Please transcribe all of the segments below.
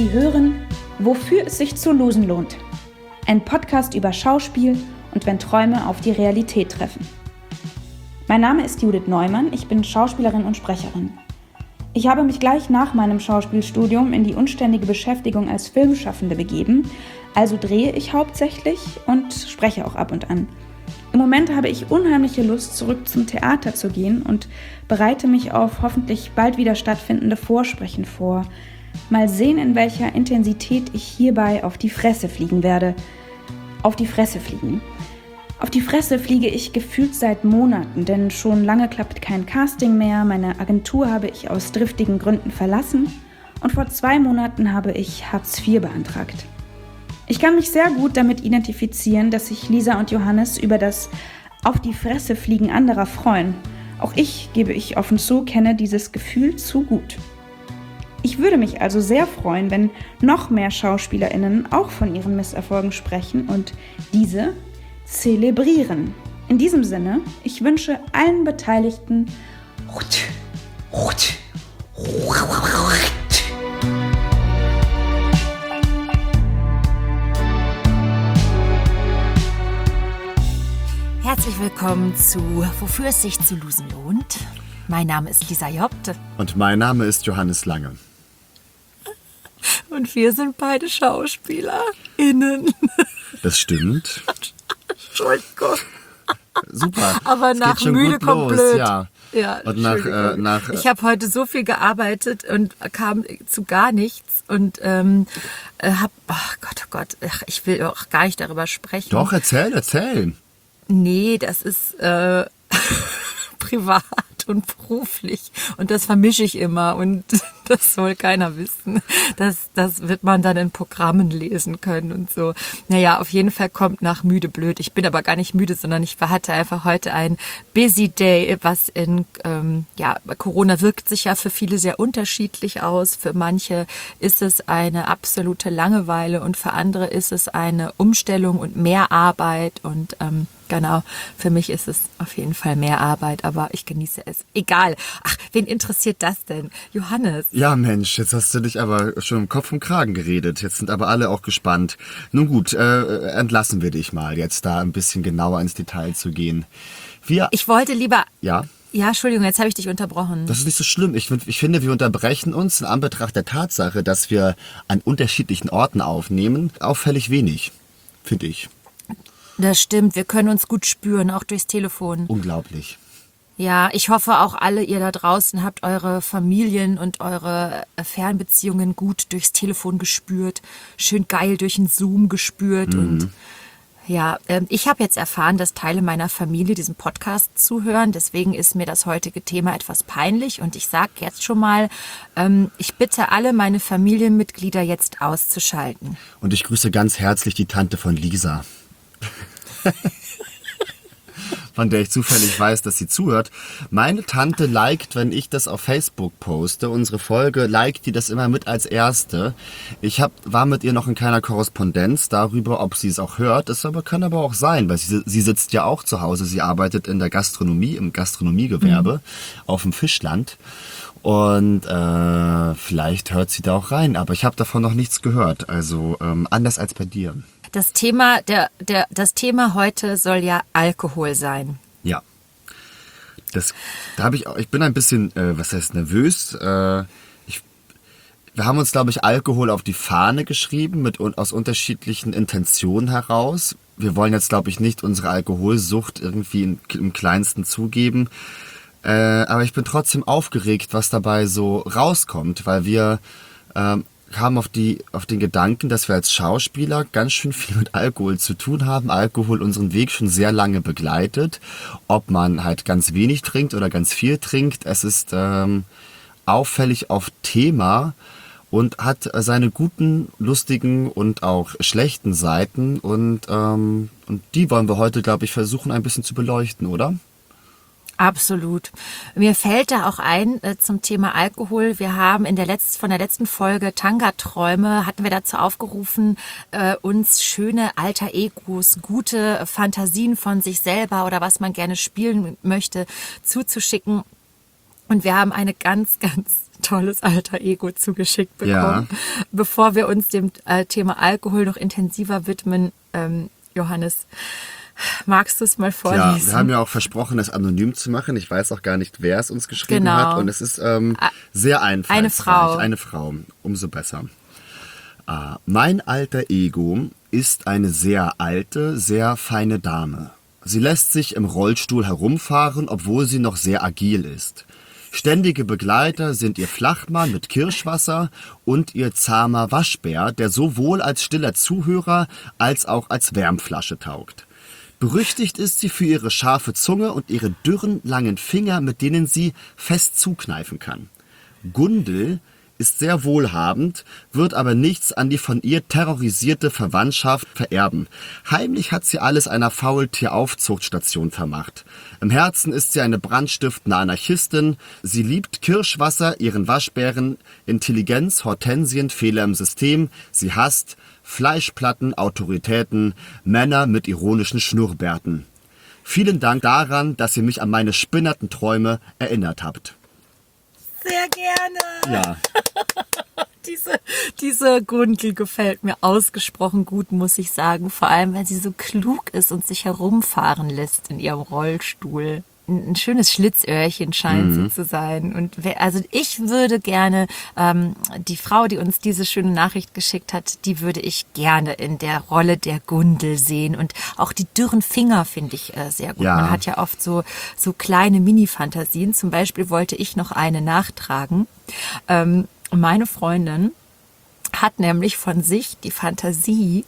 Sie hören Wofür es sich zu losen lohnt. Ein Podcast über Schauspiel und wenn Träume auf die Realität treffen. Mein Name ist Judith Neumann, ich bin Schauspielerin und Sprecherin. Ich habe mich gleich nach meinem Schauspielstudium in die unständige Beschäftigung als Filmschaffende begeben, also drehe ich hauptsächlich und spreche auch ab und an. Im Moment habe ich unheimliche Lust, zurück zum Theater zu gehen und bereite mich auf hoffentlich bald wieder stattfindende Vorsprechen vor. Mal sehen, in welcher Intensität ich hierbei auf die Fresse fliegen werde. Auf die Fresse fliegen. Auf die Fresse fliege ich gefühlt seit Monaten, denn schon lange klappt kein Casting mehr, meine Agentur habe ich aus driftigen Gründen verlassen und vor 2 Monaten habe ich Hartz IV beantragt. Ich kann mich sehr gut damit identifizieren, dass sich Lisa und Johannes über das Auf die Fresse fliegen anderer freuen. Auch ich, gebe ich offen zu, kenne dieses Gefühl zu gut. Ich würde mich also sehr freuen, wenn noch mehr SchauspielerInnen auch von ihren Misserfolgen sprechen und diese zelebrieren. In diesem Sinne, ich wünsche allen Beteiligten Herzlich willkommen zu Wofür es sich zu losen lohnt. Mein Name ist Lisa Jobte. Und mein Name ist Johannes Lange. Und wir sind beide SchauspielerInnen. Das stimmt. Entschuldigung. Super. Aber es nach müde kommt blöd. Ja. Und nach ich habe heute so viel gearbeitet und kam zu gar nichts und habe, oh Gott, ich will auch gar nicht darüber sprechen. Doch, erzähl. Nee, das ist privat und beruflich und das vermische ich immer und das soll keiner wissen. Das wird man dann in Programmen lesen können und so. Naja, auf jeden Fall kommt nach müde blöd. Ich bin aber gar nicht müde, sondern ich hatte einfach heute ein busy day, was Corona wirkt sich ja für viele sehr unterschiedlich aus. Für manche ist es eine absolute Langeweile und für andere ist es eine Umstellung und mehr Arbeit und genau, für mich ist es auf jeden Fall mehr Arbeit, aber ich genieße es. Egal. Ach, wen interessiert das denn? Johannes. Ja, Mensch, jetzt hast du dich aber schon im Kopf und Kragen geredet. Jetzt sind aber alle auch gespannt. Nun gut, entlassen wir dich mal, jetzt da ein bisschen genauer ins Detail zu gehen. Ich wollte lieber... Ja? Ja, Entschuldigung, jetzt habe ich dich unterbrochen. Das ist nicht so schlimm. Ich finde, wir unterbrechen uns in Anbetracht der Tatsache, dass wir an unterschiedlichen Orten aufnehmen, auffällig wenig, finde ich. Das stimmt, wir können uns gut spüren, auch durchs Telefon. Unglaublich. Ja, ich hoffe auch alle ihr da draußen habt eure Familien und eure Fernbeziehungen gut durchs Telefon gespürt, schön geil durch den Zoom gespürt. Und ja, ich habe jetzt erfahren, dass Teile meiner Familie diesen Podcast zuhören, deswegen ist mir das heutige Thema etwas peinlich und ich sage jetzt schon mal, ich bitte alle meine Familienmitglieder jetzt auszuschalten. Und ich grüße ganz herzlich die Tante von Lisa. Von der ich zufällig weiß, dass sie zuhört. Meine Tante liked, wenn ich das auf Facebook poste, unsere Folge, liked die das immer mit als erste. Ich war mit ihr noch in keiner Korrespondenz darüber, ob sie es auch hört. Das kann aber auch sein, weil sie sitzt ja auch zu Hause. Sie arbeitet in der Gastronomie, im Gastronomiegewerbe auf dem Fischland. Und vielleicht hört sie da auch rein, aber ich habe davon noch nichts gehört. Also anders als bei dir. Das Thema heute soll ja Alkohol sein. Ja. Ich bin ein bisschen, nervös. Wir haben uns, glaube ich, Alkohol auf die Fahne geschrieben, aus unterschiedlichen Intentionen heraus. Wir wollen jetzt, glaube ich, nicht unsere Alkoholsucht irgendwie im Kleinsten zugeben. Aber ich bin trotzdem aufgeregt, was dabei so rauskommt, weil wir kamen auf den Gedanken, dass wir als Schauspieler ganz schön viel mit Alkohol zu tun haben. Alkohol unseren Weg schon sehr lange begleitet. Ob man halt ganz wenig trinkt oder ganz viel trinkt, es ist auffällig auf Thema und hat seine guten, lustigen und auch schlechten Seiten. Und die wollen wir heute, glaube ich, versuchen ein bisschen zu beleuchten, oder? Absolut. Mir fällt da auch ein zum Thema Alkohol. Wir haben von der letzten Folge Tanga-Träume hatten wir dazu aufgerufen, uns schöne alter Egos, gute Fantasien von sich selber oder was man gerne spielen möchte, zuzuschicken. Und wir haben eine ganz, ganz tolles alter Ego zugeschickt bekommen. Ja. Bevor wir uns dem Thema Alkohol noch intensiver widmen, Johannes, magst du es mal vorlesen? Ja, wir haben ja auch versprochen, das anonym zu machen. Ich weiß auch gar nicht, wer es uns geschrieben hat. Und es ist sehr einfallsreich. Eine Frau. Eine Frau, umso besser. Mein alter Ego ist eine sehr alte, sehr feine Dame. Sie lässt sich im Rollstuhl herumfahren, obwohl sie noch sehr agil ist. Ständige Begleiter sind ihr Flachmann mit Kirschwasser und ihr zahmer Waschbär, der sowohl als stiller Zuhörer als auch als Wärmflasche taugt. Berüchtigt ist sie für ihre scharfe Zunge und ihre dürren, langen Finger, mit denen sie fest zukneifen kann. Gundel ist sehr wohlhabend, wird aber nichts an die von ihr terrorisierte Verwandtschaft vererben. Heimlich hat sie alles einer Faultieraufzuchtstation vermacht. Im Herzen ist sie eine brandstiftende Anarchistin. Sie liebt Kirschwasser, ihren Waschbären, Intelligenz, Hortensien, Fehler im System. Sie hasst Fleischplatten, Autoritäten, Männer mit ironischen Schnurrbärten. Vielen Dank daran, dass ihr mich an meine spinnerten Träume erinnert habt. Sehr gerne. Ja. Diese Gundel gefällt mir ausgesprochen gut, muss ich sagen. Vor allem, weil sie so klug ist und sich herumfahren lässt in ihrem Rollstuhl. Ein schönes Schlitzöhrchen scheint sie zu sein. Und also ich würde gerne, die Frau, die uns diese schöne Nachricht geschickt hat, die würde ich gerne in der Rolle der Gundel sehen. Und auch die dürren Finger finde ich sehr gut. Ja. Man hat ja oft so kleine Mini-Fantasien. Zum Beispiel wollte ich noch eine nachtragen. Meine Freundin hat nämlich von sich die Fantasie,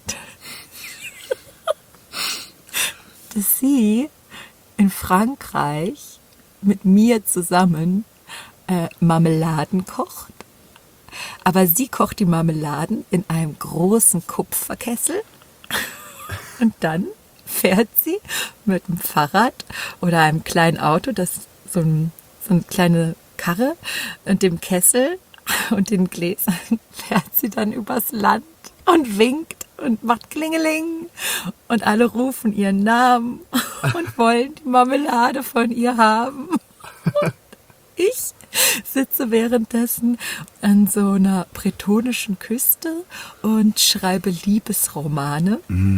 dass sie in Frankreich mit mir zusammen Marmeladen kocht. Aber sie kocht die Marmeladen in einem großen Kupferkessel und dann fährt sie mit dem Fahrrad oder einem kleinen Auto, das so eine kleine Karre und dem Kessel und den Gläsern, fährt sie dann übers Land und winkt und macht Klingeling und alle rufen ihren Namen und wollen die Marmelade von ihr haben. Und ich sitze währenddessen an so einer bretonischen Küste und schreibe Liebesromane.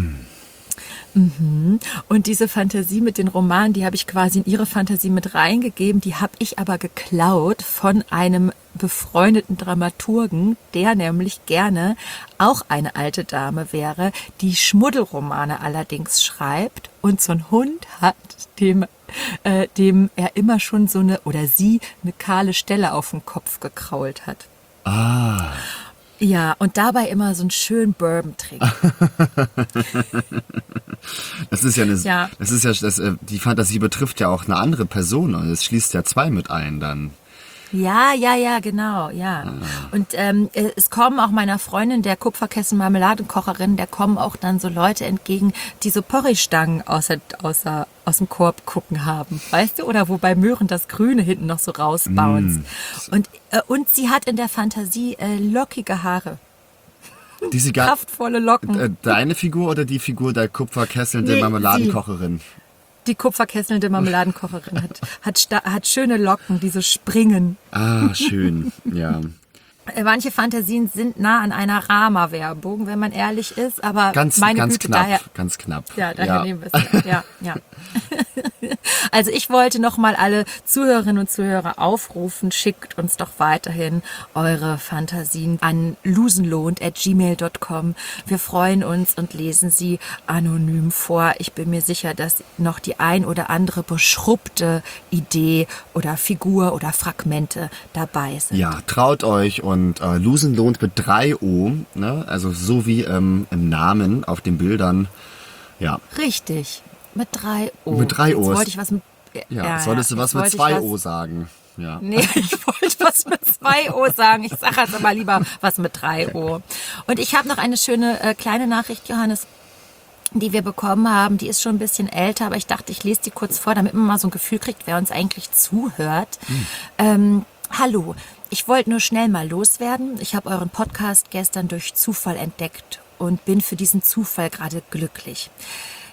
Und diese Fantasie mit den Romanen, die habe ich quasi in ihre Fantasie mit reingegeben, die habe ich aber geklaut von einem befreundeten Dramaturgen, der nämlich gerne auch eine alte Dame wäre, die Schmuddelromane allerdings schreibt und so einen Hund hat, dem er immer schon sie eine kahle Stelle auf dem Kopf gekrault hat. Ah. Ja, und dabei immer so einen schönen Bourbon trinkt. Die Fantasie betrifft ja auch eine andere Person und es schließt ja zwei mit ein dann. Ja, genau, ja. Ah. Und es kommen auch meiner Freundin, der Kupferkessel-Marmeladenkocherin, der kommen auch dann so Leute entgegen, die so Porridge-Stangen aus dem Korb gucken haben, weißt du? Oder wo bei Möhren das Grüne hinten noch so rausbounced. Und sie hat in der Fantasie lockige Haare. Kraftvolle Locken. Deine Figur oder die Figur der kupferkesselnden Marmeladenkocherin? Die kupferkesselnde Marmeladenkocherin hat schöne Locken, die so springen. Ah, schön, ja. Manche Fantasien sind nah an einer Rama-Werbung, wenn man ehrlich ist, aber ganz Güte, knapp, daher... Ganz knapp. Ja, daher nehmen wir es. Ja. Also ich wollte nochmal alle Zuhörerinnen und Zuhörer aufrufen, schickt uns doch weiterhin eure Fantasien an losenlohnt@gmail.com. Wir freuen uns und lesen sie anonym vor. Ich bin mir sicher, dass noch die ein oder andere beschrubbte Idee oder Figur oder Fragmente dabei sind. Ja, traut euch und Losen lohnt mit 3 O, ne? Also so wie im Namen auf den Bildern. Ja. Richtig, mit 3 O. Mit 3 O. Jetzt wollte ich was mit... solltest du was mit 2 O sagen. Ja. Nee, ich wollte was mit 2 O sagen. Ich sage jetzt aber lieber was mit 3 O. Und ich habe noch eine schöne kleine Nachricht, Johannes, die wir bekommen haben. Die ist schon ein bisschen älter, aber ich dachte, ich lese die kurz vor, damit man mal so ein Gefühl kriegt, wer uns eigentlich zuhört. Hallo, ich wollte nur schnell mal loswerden. Ich habe euren Podcast gestern durch Zufall entdeckt und bin für diesen Zufall gerade glücklich.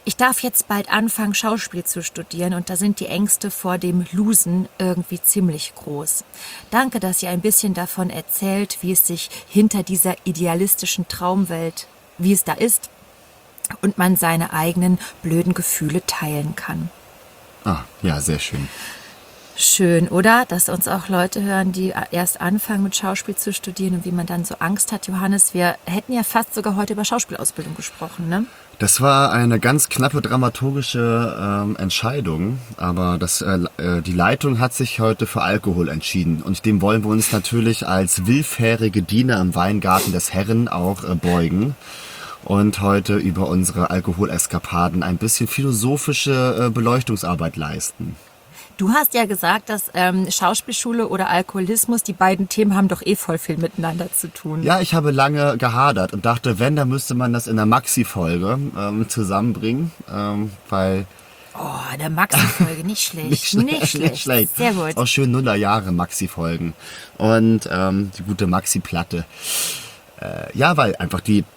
Ich darf jetzt bald anfangen, Schauspiel zu studieren und da sind die Ängste vor dem Losen irgendwie ziemlich groß. Danke, dass ihr ein bisschen davon erzählt, wie es sich hinter dieser idealistischen Traumwelt, wie es da ist und man seine eigenen blöden Gefühle teilen kann. Ah, ja, sehr schön. Schön, oder? Dass uns auch Leute hören, die erst anfangen mit Schauspiel zu studieren und wie man dann so Angst hat. Johannes, wir hätten ja fast sogar heute über Schauspielausbildung gesprochen, ne? Das war eine ganz knappe dramaturgische Entscheidung, aber die Leitung hat sich heute für Alkohol entschieden und dem wollen wir uns natürlich als willfährige Diener im Weingarten des Herren auch beugen und heute über unsere Alkoholeskapaden ein bisschen philosophische Beleuchtungsarbeit leisten. Du hast ja gesagt, dass Schauspielschule oder Alkoholismus, die beiden Themen haben doch voll viel miteinander zu tun. Ja, ich habe lange gehadert und dachte, wenn, dann müsste man das in der Maxi-Folge zusammenbringen, weil... Oh, eine Maxi-Folge, nicht schlecht. Nicht schlecht. Sehr gut. Auch schön Nullerjahre Maxi-Folgen und die gute Maxi-Platte. Ja, weil einfach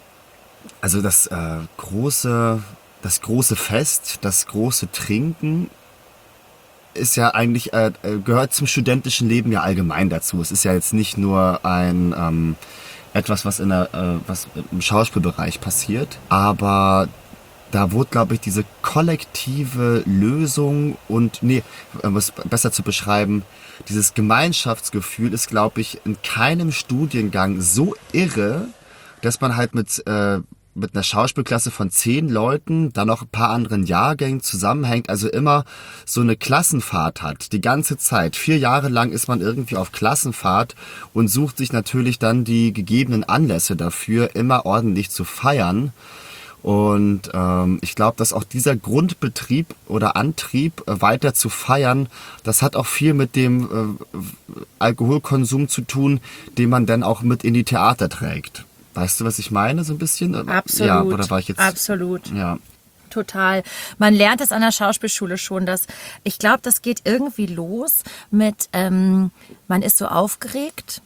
das große Fest, das große Trinken ist ja eigentlich, gehört zum studentischen Leben ja allgemein dazu. Es ist ja jetzt nicht nur etwas, was was im Schauspielbereich passiert, aber da wurde, glaube ich, diese kollektive Lösung um es besser zu beschreiben, dieses Gemeinschaftsgefühl ist, glaube ich, in keinem Studiengang so irre, dass man halt mit einer Schauspielklasse von 10 Leuten, dann noch ein paar anderen Jahrgängen zusammenhängt, also immer so eine Klassenfahrt hat, die ganze Zeit. 4 Jahre lang ist man irgendwie auf Klassenfahrt und sucht sich natürlich dann die gegebenen Anlässe dafür, immer ordentlich zu feiern. Und ich glaube, dass auch dieser Grundbetrieb oder Antrieb, weiter zu feiern, das hat auch viel mit dem Alkoholkonsum zu tun, den man dann auch mit in die Theater trägt. Weißt du, was ich meine, so ein bisschen? Absolut. Ja, oder war ich jetzt? Absolut. Ja. Total. Man lernt es an der Schauspielschule schon, ich glaube, das geht irgendwie los mit, man ist so aufgeregt.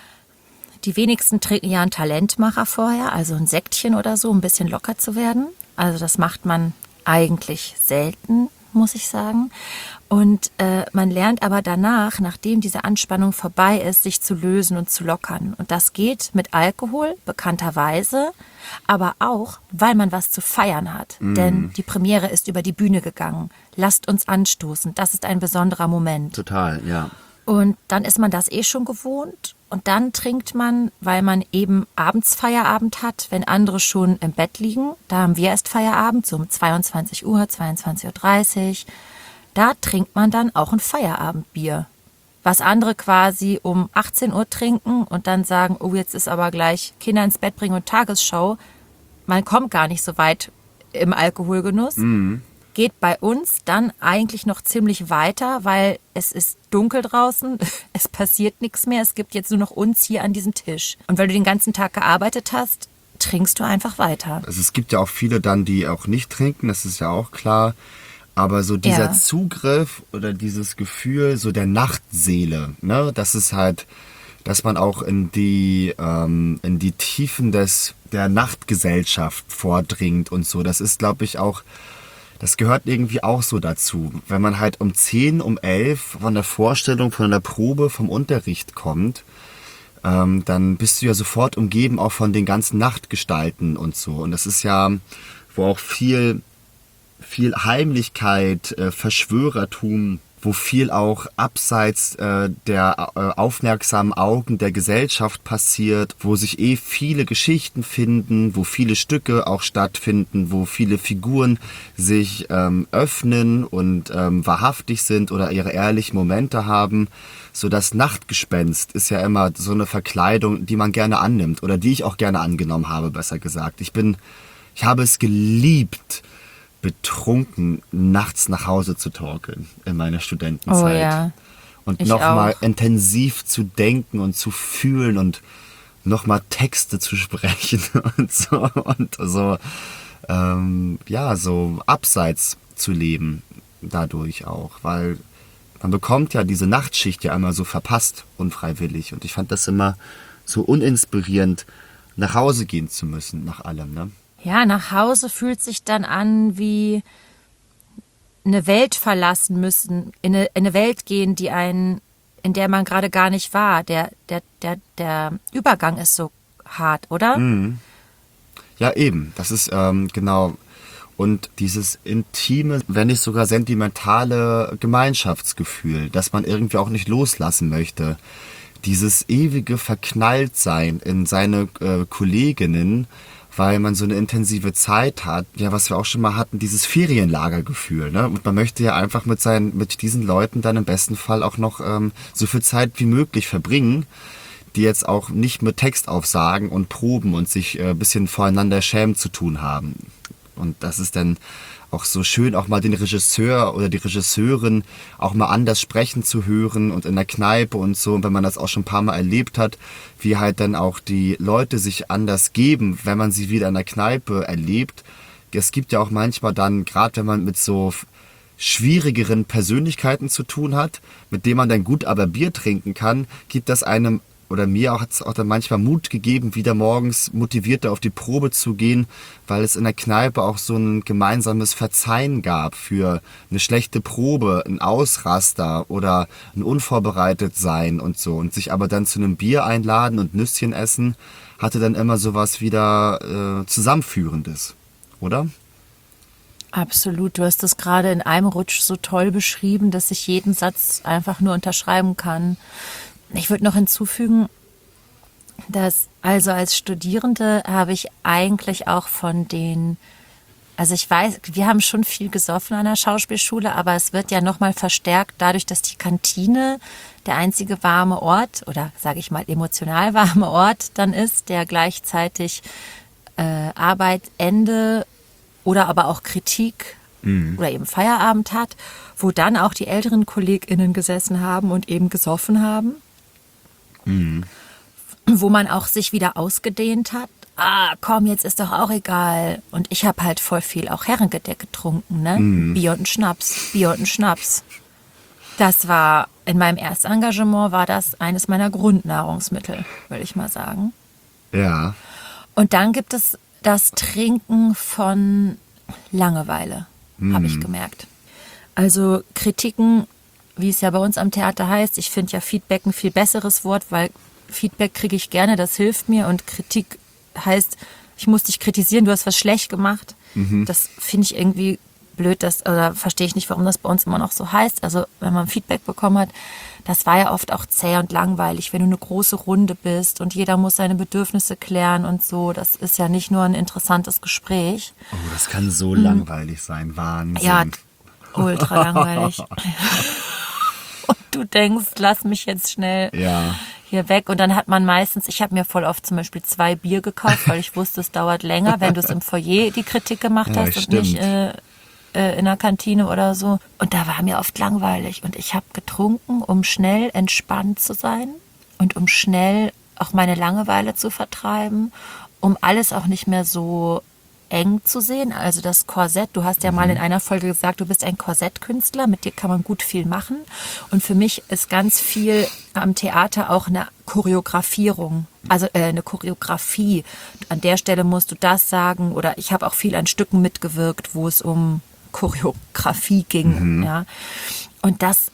Die wenigsten trinken ja einen Talentmacher vorher, also ein Sektchen oder so, um ein bisschen locker zu werden. Also das macht man eigentlich selten, muss ich sagen. Und man lernt aber danach, nachdem diese Anspannung vorbei ist, sich zu lösen und zu lockern. Und das geht mit Alkohol, bekannterweise, aber auch, weil man was zu feiern hat. Denn die Premiere ist über die Bühne gegangen. Lasst uns anstoßen. Das ist ein besonderer Moment. Total, ja. Und dann ist man das schon gewohnt. Und dann trinkt man, weil man eben abends Feierabend hat, wenn andere schon im Bett liegen. Da haben wir erst Feierabend, so um 22 Uhr, 22.30 Uhr. Da trinkt man dann auch ein Feierabendbier. Was andere quasi um 18 Uhr trinken und dann sagen, oh, jetzt ist aber gleich Kinder ins Bett bringen und Tagesschau. Man kommt gar nicht so weit im Alkoholgenuss. Geht bei uns dann eigentlich noch ziemlich weiter, weil es ist dunkel draußen, es passiert nichts mehr, es gibt jetzt nur noch uns hier an diesem Tisch. Und weil du den ganzen Tag gearbeitet hast, trinkst du einfach weiter. Also es gibt ja auch viele dann, die auch nicht trinken, das ist ja auch klar. Aber so dieser Zugriff oder dieses Gefühl so der Nachtseele, ne, das ist halt, dass man auch in die Tiefen der Nachtgesellschaft vordringt und so. Das ist, glaube ich, auch, das gehört irgendwie auch so dazu. Wenn man halt um 10, um 11 von der Vorstellung, von der Probe, vom Unterricht kommt, dann bist du ja sofort umgeben auch von den ganzen Nachtgestalten und so. Und das ist ja, wo auch viel Heimlichkeit, Verschwörertum, wo viel auch abseits der aufmerksamen Augen der Gesellschaft passiert, wo sich viele Geschichten finden, wo viele Stücke auch stattfinden, wo viele Figuren sich öffnen und wahrhaftig sind oder ihre ehrlichen Momente haben. So das Nachtgespenst ist ja immer so eine Verkleidung, die man gerne annimmt oder die ich auch gerne angenommen habe, besser gesagt. Ich habe es geliebt, betrunken nachts nach Hause zu torkeln in meiner Studentenzeit. Oh ja. Und nochmal intensiv zu denken und zu fühlen und nochmal Texte zu sprechen und so so abseits zu leben dadurch auch, weil man bekommt ja diese Nachtschicht ja einmal so verpasst, unfreiwillig. Und ich fand das immer so uninspirierend, nach Hause gehen zu müssen nach allem, ne? Ja, nach Hause fühlt sich dann an wie eine Welt verlassen müssen, in eine Welt gehen, in der man gerade gar nicht war. Der Übergang ist so hart, oder? Ja, eben. Das ist genau. Und dieses intime, wenn nicht sogar sentimentale Gemeinschaftsgefühl, das man irgendwie auch nicht loslassen möchte. Dieses ewige Verknalltsein in seine Kolleginnen, weil man so eine intensive Zeit hat. Ja, was wir auch schon mal hatten, dieses Ferienlagergefühl. Ne? Und man möchte ja einfach mit diesen Leuten dann im besten Fall auch noch so viel Zeit wie möglich verbringen, die jetzt auch nicht mit Textaufsagen und Proben und sich ein bisschen voreinander schämen zu tun haben. Und das ist dann auch so schön, auch mal den Regisseur oder die Regisseurin auch mal anders sprechen zu hören und in der Kneipe und so. Und wenn man das auch schon ein paar Mal erlebt hat, wie halt dann auch die Leute sich anders geben, wenn man sie wieder in der Kneipe erlebt. Es gibt ja auch manchmal dann, gerade wenn man mit so schwierigeren Persönlichkeiten zu tun hat, mit denen man dann gut aber Bier trinken kann, gibt das einem oder mir hat es auch dann manchmal Mut gegeben, wieder morgens motivierter auf die Probe zu gehen, weil es in der Kneipe auch so ein gemeinsames Verzeihen gab für eine schlechte Probe, ein Ausraster oder ein Unvorbereitetsein und so. Und sich aber dann zu einem Bier einladen und Nüsschen essen, hatte dann immer sowas wieder Zusammenführendes, oder? Absolut. Du hast das gerade in einem Rutsch so toll beschrieben, dass ich jeden Satz einfach nur unterschreiben kann. Ich würde noch hinzufügen, dass also als Studierende habe ich eigentlich auch also ich weiß, wir haben schon viel gesoffen an der Schauspielschule, aber es wird ja nochmal verstärkt dadurch, dass die Kantine der einzige warme Ort oder sage ich mal emotional warme Ort dann ist, der gleichzeitig Arbeit, Ende oder aber auch Kritik oder eben Feierabend hat, wo dann auch die älteren KollegInnen gesessen haben und eben gesoffen haben. Wo man auch sich wieder ausgedehnt hat. Ah, komm, jetzt ist doch auch egal. Und ich habe halt voll viel auch Herrengedeck getrunken, ne? Bier und ein Schnaps, Bier und ein Schnaps. Das war, in meinem Erstengagement war das eines meiner Grundnahrungsmittel, würde ich mal sagen. Ja. Und dann gibt es das Trinken von Langeweile, habe ich gemerkt. Also Kritiken, wie es ja bei uns am Theater heißt, ich finde ja Feedback ein viel besseres Wort, weil Feedback kriege ich gerne, das hilft mir und Kritik heißt, ich muss dich kritisieren, du hast was schlecht gemacht. Das finde ich irgendwie blöd, oder verstehe ich nicht, warum das bei uns immer noch so heißt. Also wenn man Feedback bekommen hat, das war ja oft auch zäh und langweilig, wenn du eine große Runde bist und jeder muss seine Bedürfnisse klären und so. Das ist ja nicht nur ein interessantes Gespräch. Oh, das kann so langweilig sein, Wahnsinn. Ja, ultra langweilig. Und du denkst, lass mich jetzt schnell hier weg. Und dann hat man meistens, ich habe mir voll oft zum Beispiel 2 Bier gekauft, weil ich wusste, es dauert länger, wenn du es im Foyer die Kritik gemacht hast und nicht in der Kantine oder so. Und da war mir oft langweilig. Und ich habe getrunken, um schnell entspannt zu sein und um schnell auch meine Langeweile zu vertreiben, um alles auch nicht mehr so eng zu sehen. Also das Korsett, du hast ja mal in einer Folge gesagt, du bist ein Korsettkünstler, mit dir kann man gut viel machen. Und für mich ist ganz viel am Theater auch eine Choreografierung, also eine Choreografie. An der Stelle musst du das sagen oder ich habe auch viel an Stücken mitgewirkt, wo es um Choreografie ging. Ja. Und das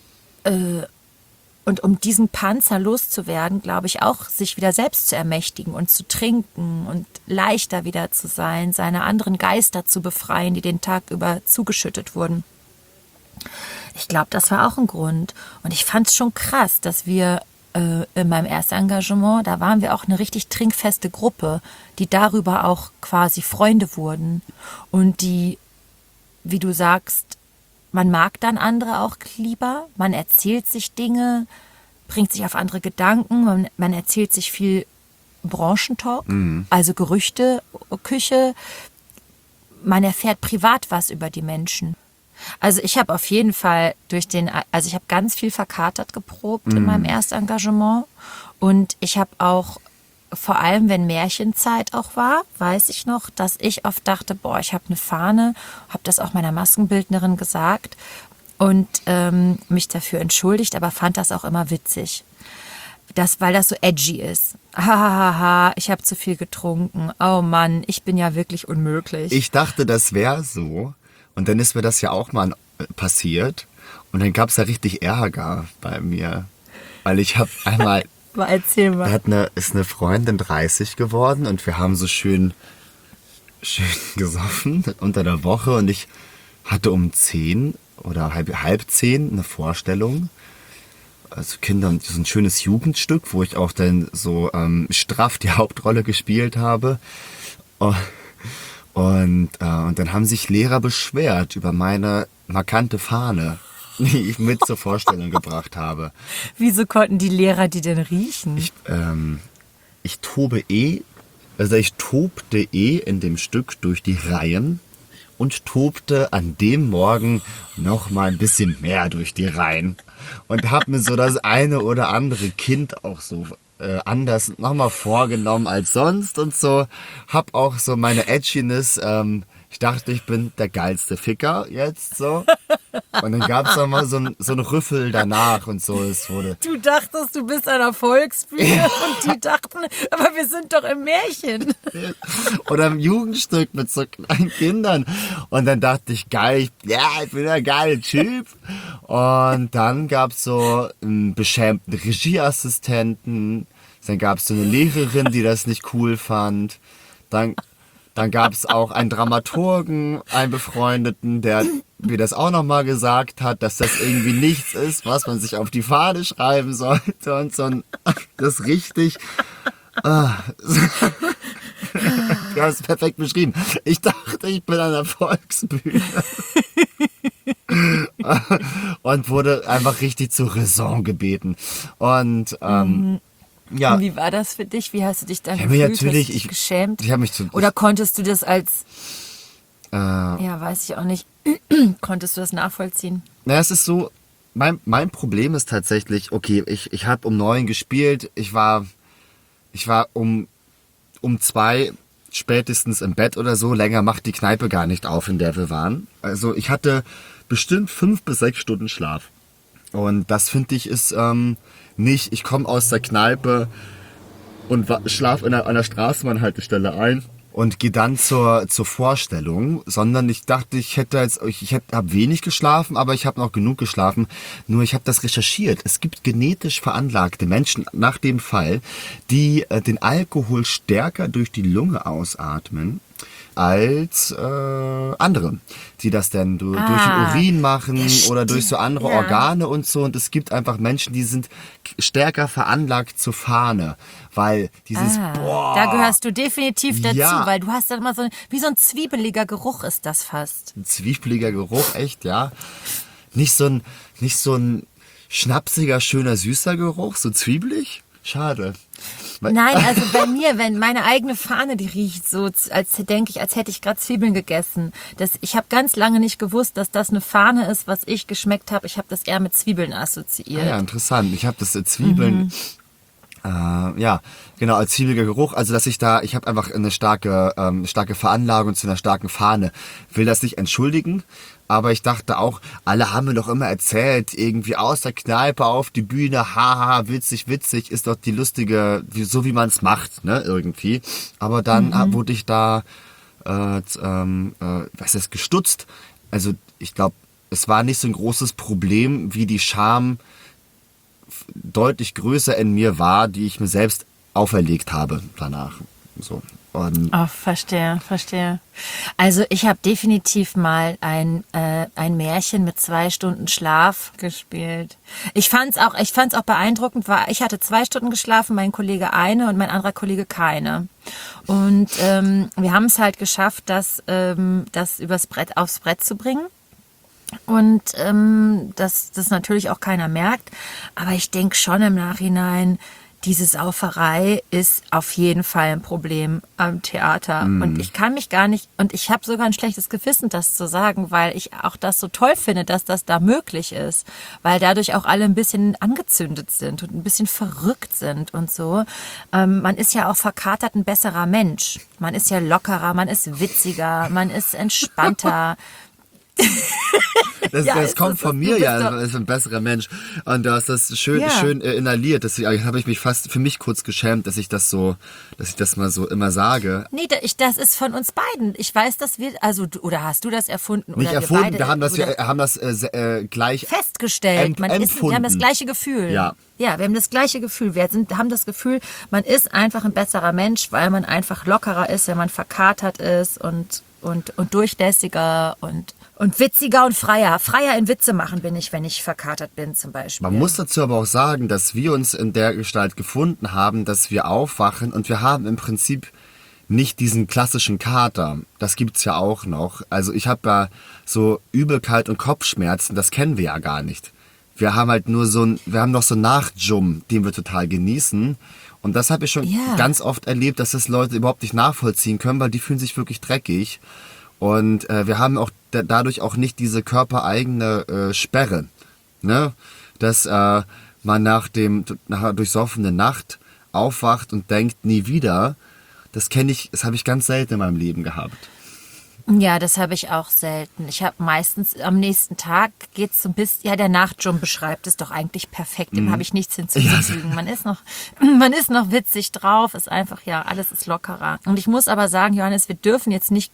und um diesen Panzer loszuwerden, glaube ich auch, sich wieder selbst zu ermächtigen und zu trinken und leichter wieder zu sein, seine anderen Geister zu befreien, die den Tag über zugeschüttet wurden. Ich glaube, das war auch ein Grund. Und ich fand es schon krass, dass wir in meinem Erstengagement, da waren wir auch eine richtig trinkfeste Gruppe, die darüber auch quasi Freunde wurden und die, wie du sagst, man mag dann andere auch lieber, man erzählt sich Dinge, bringt sich auf andere Gedanken, man erzählt sich viel Branchentalk, also Gerüchte, Küche, man erfährt privat was über die Menschen. Also ich habe auf jeden Fall ich habe ganz viel verkatert geprobt in meinem Erstengagement und ich habe auch vor allem, wenn Märchenzeit auch war, weiß ich noch, dass ich oft dachte, boah, ich habe eine Fahne, habe das auch meiner Maskenbildnerin gesagt und mich dafür entschuldigt, aber fand das auch immer witzig. Weil das so edgy ist. Hahaha, ich habe zu viel getrunken. Oh Mann, ich bin ja wirklich unmöglich. Ich dachte, das wäre so. Und dann ist mir das ja auch mal passiert. Und dann gab es ja richtig Ärger bei mir. Weil ich habe einmal, Erzähl mal. ist eine Freundin 30 geworden und wir haben so schön gesoffen unter der Woche. Und ich hatte um 10 oder halb 10 eine Vorstellung. Also Kinder, und so ein schönes Jugendstück, wo ich auch dann so straff die Hauptrolle gespielt habe. Und dann haben sich Lehrer beschwert über meine markante Fahne, die ich mit zur Vorstellung gebracht habe. Wieso konnten die Lehrer die denn riechen? Ich tobte in dem Stück durch die Reihen und tobte an dem Morgen noch mal ein bisschen mehr durch die Reihen. Und hab mir so das eine oder andere Kind auch so anders nochmal vorgenommen als sonst und so. Hab auch so meine Edginess, ich dachte, ich bin der geilste Ficker jetzt so. Und dann gab's noch mal so ein Rüffel danach und so. Es wurde. Du dachtest, du bist an der Volksbühne und die dachten, aber wir sind doch im Märchen. Oder im Jugendstück mit so kleinen Kindern. Und dann dachte ich, geil, ich bin der geile Typ. Und dann gab's so einen beschämten Regieassistenten. Dann gab's so eine Lehrerin, die das nicht cool fand. Dann gab's auch einen Dramaturgen, einen Befreundeten, der mir das auch nochmal gesagt hat, dass das irgendwie nichts ist, was man sich auf die Fahne schreiben sollte und so. Das richtig. Du hast es perfekt beschrieben. Ich dachte, ich bin an der Volksbühne. Und wurde einfach richtig zur Raison gebeten. Und ja. Und wie war das für dich? Wie hast du dich dann gefühlt? Hast du dich geschämt? Ich habe mich Oder konntest du das als, ja, weiß ich auch nicht, konntest du das nachvollziehen? Na, es ist so, mein Problem ist tatsächlich, okay, ich habe um 9 gespielt, ich war um 2 spätestens im Bett oder so, länger macht die Kneipe gar nicht auf, in der wir waren. Also ich hatte bestimmt 5 bis 6 Stunden Schlaf. Und das finde ich ist nicht, ich komme aus der Kneipe und schlafe an der Straßenbahnhaltestelle ein und gehe dann zur Vorstellung, sondern ich dachte, ich habe wenig geschlafen, aber ich habe noch genug geschlafen. Nur ich habe das recherchiert. Es gibt genetisch veranlagte Menschen nach dem Fall, die den Alkohol stärker durch die Lunge ausatmen als andere, die das dann durch den Urin machen oder durch so andere Organe und so. Und es gibt einfach Menschen, die sind stärker veranlagt zur Fahne, weil dieses Da gehörst du definitiv dazu, Ja. weil du hast dann immer wie so ein zwiebeliger Geruch ist das fast. ein zwiebeliger Geruch, echt, ja. Nicht so ein schnapsiger, schöner, süßer Geruch, so zwiebelig. Schade. Nein, also bei mir, wenn meine eigene Fahne, die riecht so, als hätte ich gerade Zwiebeln gegessen. Ich habe ganz lange nicht gewusst, dass das eine Fahne ist, was ich geschmeckt habe. Ich habe das eher mit Zwiebeln assoziiert. Ja, interessant. Ich habe das Zwiebeln, ja, genau, als zwiebeliger Geruch. Also, dass ich habe einfach eine starke Veranlagung zu einer starken Fahne. Will das nicht entschuldigen, aber ich dachte auch, alle haben mir doch immer erzählt, irgendwie aus der Kneipe auf die Bühne, haha, witzig, ist doch die lustige, so wie man es macht, ne, irgendwie. Aber dann wurde ich da, gestutzt. Also, ich glaube, es war nicht so ein großes Problem, wie die Scham deutlich größer in mir war, die ich mir selbst auferlegt habe danach. So. Und Verstehe. Also ich habe definitiv mal ein Märchen mit 2 Stunden Schlaf gespielt. Ich fand's auch beeindruckend, weil ich hatte 2 Stunden geschlafen, mein Kollege eine und mein anderer Kollege keine. Und wir haben es halt geschafft, das aufs Brett zu bringen. Und dass das natürlich auch keiner merkt. Aber ich denke schon im Nachhinein, diese Sauferei ist auf jeden Fall ein Problem am Theater. Und ich kann mich gar nicht, und ich habe sogar ein schlechtes Gewissen, das zu sagen, weil ich auch das so toll finde, dass das da möglich ist. Weil dadurch auch alle ein bisschen angezündet sind und ein bisschen verrückt sind und so. Man ist ja auch verkatert ein besserer Mensch. Man ist ja lockerer, man ist witziger, man ist entspannter. Das kommt von mir, ja. Das ist ein besserer Mensch. Und du hast das schön inhaliert. Deswegen habe ich mich fast für mich kurz geschämt, dass ich das mal so immer sage. Nee, das ist von uns beiden. Ich weiß, dass oder hast du das erfunden? Nicht oder erfunden, beide, wir haben das gleich festgestellt. empfunden. Wir haben das gleiche Gefühl. Ja. Ja, wir haben das gleiche Gefühl. Wir haben das Gefühl, man ist einfach ein besserer Mensch, weil man einfach lockerer ist, wenn man verkatert ist und durchlässiger und witziger und freier. Freier in Witze machen bin ich, wenn ich verkatert bin zum Beispiel. Man muss dazu aber auch sagen, dass wir uns in der Gestalt gefunden haben, dass wir aufwachen und wir haben im Prinzip nicht diesen klassischen Kater. Das gibt's ja auch noch. Also ich habe ja so Übelkeit und Kopfschmerzen, das kennen wir ja gar nicht. Wir haben halt nur wir haben noch so Nachtjum, den wir total genießen. Und das habe ich schon ganz oft erlebt, dass das Leute überhaupt nicht nachvollziehen können, weil die fühlen sich wirklich dreckig. Und wir haben auch dadurch auch nicht diese körpereigene Sperre, ne? Dass man nach einer durchsoffenen Nacht aufwacht und denkt, nie wieder. Das habe ich ganz selten in meinem Leben gehabt. Ja, das habe ich auch selten. Ich habe meistens am nächsten Tag geht's so ein bisschen, der Nachtjum beschreibt es doch eigentlich perfekt. Dem habe ich nichts hinzuzufügen. Man ist noch witzig drauf, ist einfach, alles ist lockerer. Und ich muss aber sagen, Johannes, wir dürfen jetzt nicht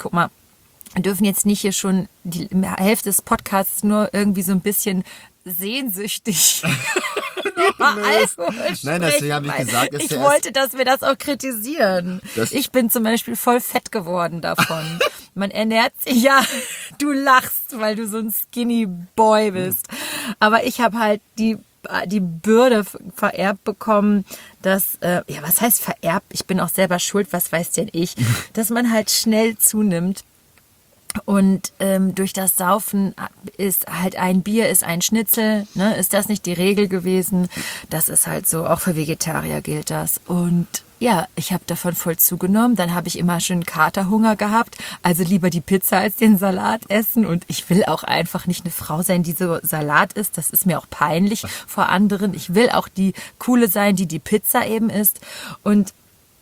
hier schon die Hälfte des Podcasts nur irgendwie so ein bisschen sehnsüchtig über Alkohol sprechen. Nein, deswegen habe ich gesagt, ich wollte, dass wir das auch kritisieren. Ich bin zum Beispiel voll fett geworden davon. Man ernährt sich, du lachst, weil du so ein skinny Boy bist. Aber ich habe halt die Bürde vererbt bekommen, dass, was heißt vererbt? Ich bin auch selber schuld, was weiß denn ich? Dass man halt schnell zunimmt. Und durch das Saufen ist halt ein Bier, ist ein Schnitzel, ne? Ist das nicht die Regel gewesen? Das ist halt so, auch für Vegetarier gilt das. Und ich habe davon voll zugenommen. Dann habe ich immer schön Katerhunger gehabt. Also lieber die Pizza als den Salat essen. Und ich will auch einfach nicht eine Frau sein, die so Salat isst. Das ist mir auch peinlich vor anderen. Ich will auch die Coole sein, die Pizza eben isst. Und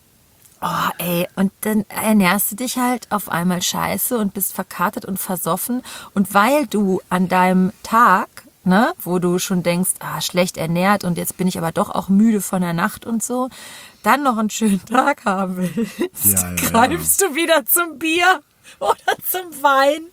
und dann ernährst du dich halt auf einmal scheiße und bist verkatert und versoffen. Und weil du an deinem Tag, ne, wo du schon denkst, schlecht ernährt und jetzt bin ich aber doch auch müde von der Nacht und so, dann noch einen schönen Tag haben willst, greifst du wieder zum Bier oder zum Wein.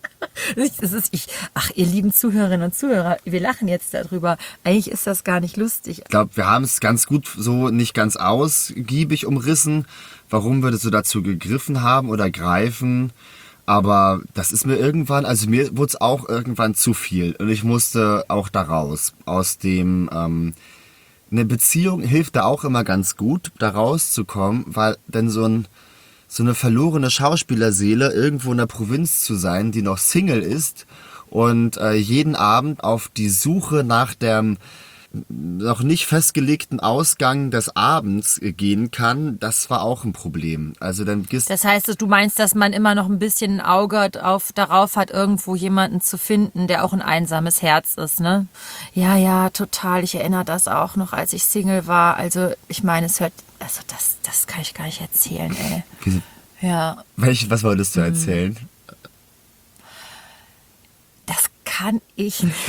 Ihr lieben Zuhörerinnen und Zuhörer, wir lachen jetzt darüber. Eigentlich ist das gar nicht lustig. Ich glaube, wir haben es ganz gut so nicht ganz ausgiebig umrissen, warum wir so dazu gegriffen haben oder greifen. Aber das ist mir irgendwann, also mir wurde es auch irgendwann zu viel. Und ich musste auch da raus. Aus dem, eine Beziehung hilft da auch immer ganz gut, da rauszukommen, weil dann so eine verlorene Schauspielerseele irgendwo in der Provinz zu sein, die noch Single ist und jeden Abend auf die Suche nach dem noch nicht festgelegten Ausgang des Abends gehen kann, das war auch ein Problem. Also dann das heißt, du meinst, dass man immer noch ein bisschen ein Auge darauf hat, irgendwo jemanden zu finden, der auch ein einsames Herz ist, ne? Ja, total. Ich erinnere das auch noch, als ich Single war. Also ich meine, das kann ich gar nicht erzählen, ey. Ja. Was wolltest du erzählen? Das kann ich nicht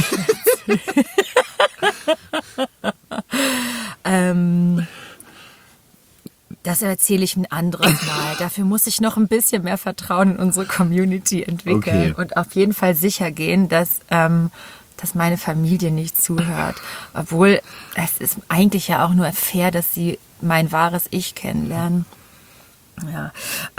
erzählen. Das erzähle ich ein anderes Mal. Dafür muss ich noch ein bisschen mehr Vertrauen in unsere Community entwickeln und auf jeden Fall sicher gehen, dass meine Familie nicht zuhört. Obwohl es ist eigentlich ja auch nur fair, dass sie mein wahres Ich kennenlernen. Ja.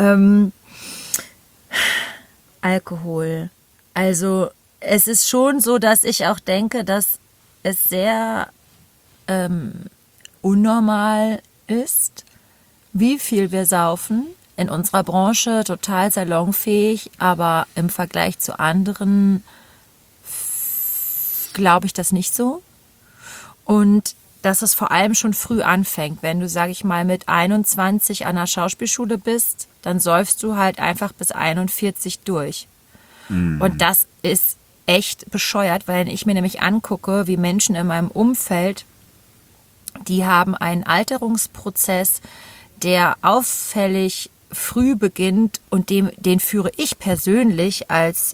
Alkohol. Also es ist schon so, dass ich auch denke, dass es sehr unnormal ist, wie viel wir saufen. In unserer Branche total salonfähig, aber im Vergleich zu anderen glaube ich das nicht so. Und dass es vor allem schon früh anfängt. Wenn du, sag ich mal, mit 21 an der Schauspielschule bist, dann säufst du halt einfach bis 41 durch. Und das ist echt bescheuert, weil ich mir nämlich angucke, wie Menschen in meinem Umfeld, die haben einen Alterungsprozess, der auffällig früh beginnt und den führe ich persönlich als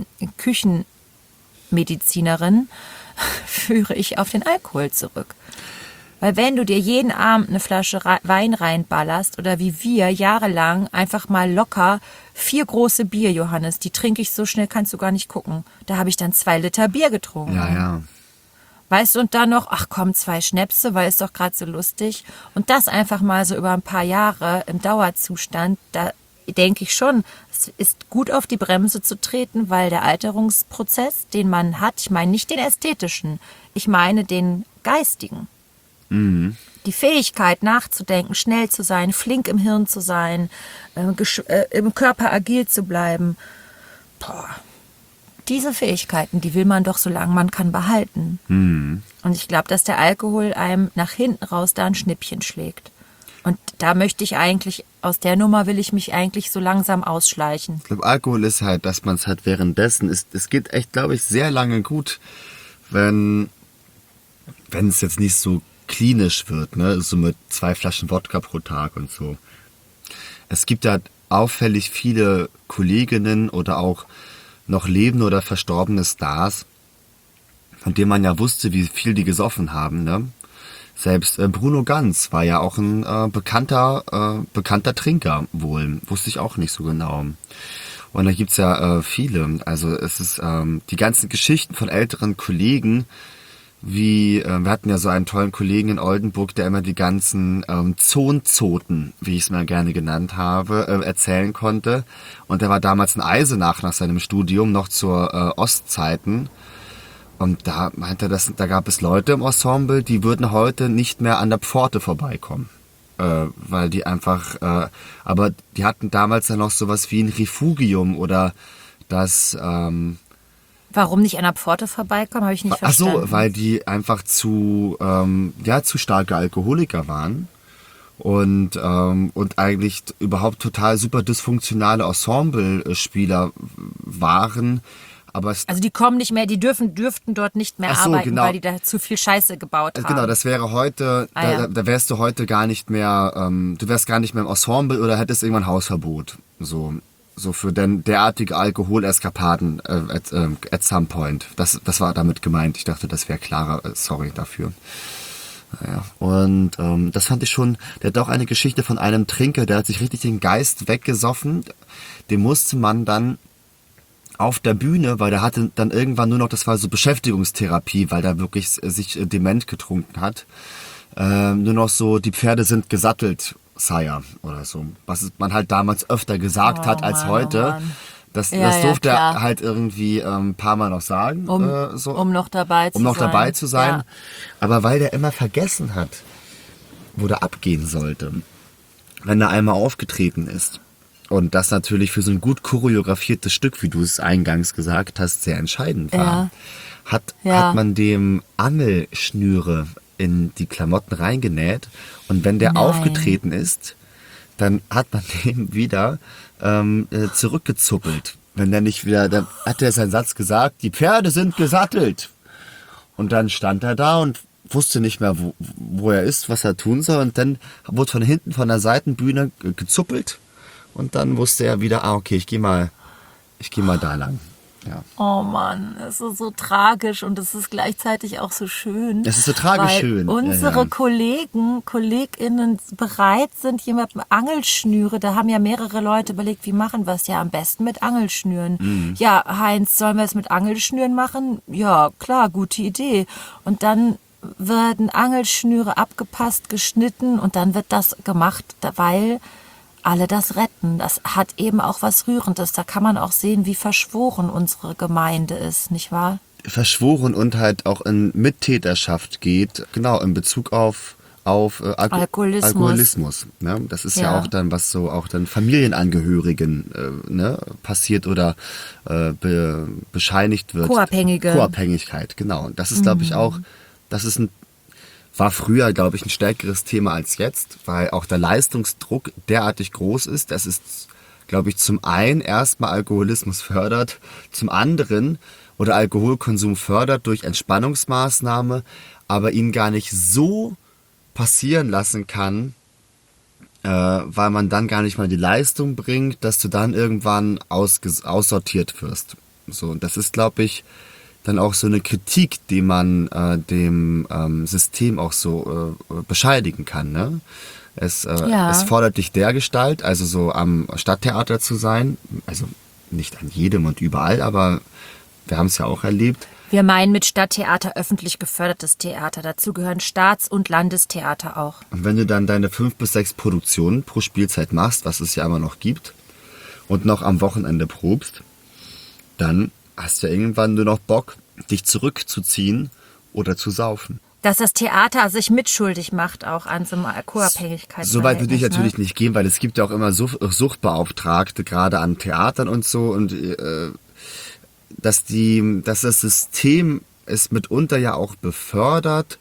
Küchenmedizinerin, führe ich auf den Alkohol zurück. Weil wenn du dir jeden Abend eine Flasche Wein reinballerst oder wie wir jahrelang einfach mal locker 4 große Bier, Johannes, die trinke ich so schnell, kannst du gar nicht gucken. Da habe ich dann 2 Liter Bier getrunken. Ja. Weißt du, und dann noch, ach komm, 2 Schnäpse, weil ist doch gerade so lustig. Und das einfach mal so über ein paar Jahre im Dauerzustand, da denke ich schon, es ist gut auf die Bremse zu treten, weil der Alterungsprozess, den man hat, ich meine nicht den ästhetischen, ich meine den geistigen. Die Fähigkeit nachzudenken, schnell zu sein, flink im Hirn zu sein, im Körper agil zu bleiben. Diese Fähigkeiten, die will man doch, solange man kann, behalten. Und ich glaube, dass der Alkohol einem nach hinten raus da ein Schnippchen schlägt. Und da möchte ich eigentlich, aus der Nummer will ich mich eigentlich so langsam ausschleichen. Ich glaube, Alkohol ist halt, dass man es halt währenddessen ist. Es geht echt, glaube ich, sehr lange gut, wenn es jetzt nicht so klinisch wird, ne, so mit 2 Flaschen Wodka pro Tag und so. Es gibt ja auffällig viele Kolleginnen oder auch noch lebende oder verstorbene Stars, von denen man ja wusste, wie viel die gesoffen haben, ne? Selbst Bruno Ganz war ja auch ein bekannter Trinker wohl, wusste ich auch nicht so genau. Und da gibt's ja viele, also es ist die ganzen Geschichten von älteren Kollegen, wir hatten ja so einen tollen Kollegen in Oldenburg, der immer die ganzen Zonzoten, wie ich es mal gerne genannt habe, erzählen konnte. Und der war damals in Eisenach nach seinem Studium, noch zur Ostzeiten. Und da meinte er, da gab es Leute im Ensemble, die würden heute nicht mehr an der Pforte vorbeikommen. Weil die einfach, aber die hatten damals dann noch sowas wie ein Refugium oder das... Warum nicht an der Pforte vorbeikommen, habe ich nicht verstanden. Ach so, weil die einfach zu starke Alkoholiker waren und eigentlich überhaupt total super dysfunktionale Ensemble-Spieler waren. Aber also die kommen nicht mehr, die dürften dort nicht mehr arbeiten, genau. Weil die da zu viel Scheiße gebaut haben. Genau, das wäre heute, da wärst du heute gar nicht mehr, du wärst gar nicht mehr im Ensemble oder hättest irgendwann Hausverbot. So für derartige Alkoholeskapaden at some point. Das war damit gemeint. Ich dachte, das wäre klarer. Sorry dafür. Naja. Und das fand ich schon, der hat auch eine Geschichte von einem Trinker, der hat sich richtig den Geist weggesoffen. Den musste man dann auf der Bühne, weil der hatte dann irgendwann nur noch, das war so Beschäftigungstherapie, weil der wirklich sich dement getrunken hat. Nur noch so, die Pferde sind gesattelt, Sire, oder so. Was man halt damals öfter gesagt hat als heute. Das durfte er halt irgendwie ein paar Mal noch sagen. Um noch dabei zu sein. Ja. Aber weil der immer vergessen hat, wo der abgehen sollte, wenn er einmal aufgetreten ist. Und das natürlich für so ein gut choreografiertes Stück, wie du es eingangs gesagt hast, sehr entscheidend war. Hat man dem Angelschnüre in die Klamotten reingenäht und wenn der aufgetreten ist, dann hat man den wieder zurückgezuppelt. Wenn der nicht wieder, dann hat er seinen Satz gesagt, die Pferde sind gesattelt. Und dann stand er da und wusste nicht mehr, wo er ist, was er tun soll. Und dann wurde von hinten von der Seitenbühne gezuppelt und dann wusste er wieder, okay, ich gehe mal da lang. Ja. Oh Mann, es ist so tragisch und es ist gleichzeitig auch so schön. Es ist so tragisch weil schön. Unsere KollegInnen bereit sind, jemandem Angelschnüre, da haben ja mehrere Leute überlegt, wie machen wir es ja am besten mit Angelschnüren. Mhm. Ja, Heinz, sollen wir es mit Angelschnüren machen? Ja, klar, gute Idee. Und dann werden Angelschnüre abgepasst, geschnitten und dann wird das gemacht, weil alle das retten. Das hat eben auch was Rührendes. Da kann man auch sehen, wie verschworen unsere Gemeinde ist, nicht wahr? Verschworen und halt auch in Mittäterschaft geht, genau, in Bezug auf Alkoholismus. Ne? Das ist ja auch dann, was so auch dann Familienangehörigen passiert oder bescheinigt wird. Co-Abhängigkeit, genau. Und das ist, glaube ich, auch, war früher, glaube ich, ein stärkeres Thema als jetzt, weil auch der Leistungsdruck derartig groß ist. Das ist, glaube ich, zum einen erstmal Alkoholismus fördert, zum anderen oder Alkoholkonsum fördert durch Entspannungsmaßnahme, aber ihn gar nicht so passieren lassen kann, weil man dann gar nicht mal die Leistung bringt, dass du dann irgendwann aussortiert wirst. So, und das ist, glaube ich, dann auch so eine Kritik, die man dem System auch so bescheidigen kann. Ne? Es fordert dich dergestalt, also so am Stadttheater zu sein, also nicht an jedem und überall, aber wir haben es ja auch erlebt. Wir meinen mit Stadttheater öffentlich gefördertes Theater. Dazu gehören Staats- und Landestheater auch. Und wenn du dann deine 5 bis 6 Produktionen pro Spielzeit machst, was es ja immer noch gibt, und noch am Wochenende probst, dann hast du ja irgendwann nur noch Bock, dich zurückzuziehen oder zu saufen. Dass das Theater sich mitschuldig macht auch an so einem Alkoholabhängigkeitsverhältnis. So weit würde ich natürlich nicht gehen, weil es gibt ja auch immer Suchtbeauftragte, gerade an Theatern und so. Und dass das System es mitunter ja auch befördert.